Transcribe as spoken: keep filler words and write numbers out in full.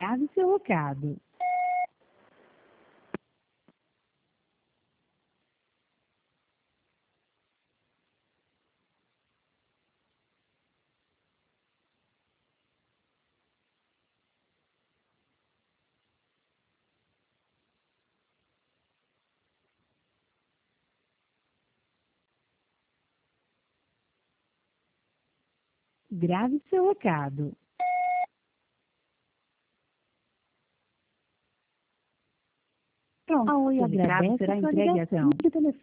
Grave seu recado. Grave seu recado. Pronto. A Oi agradece será sua entregue ligação. assim que o telefone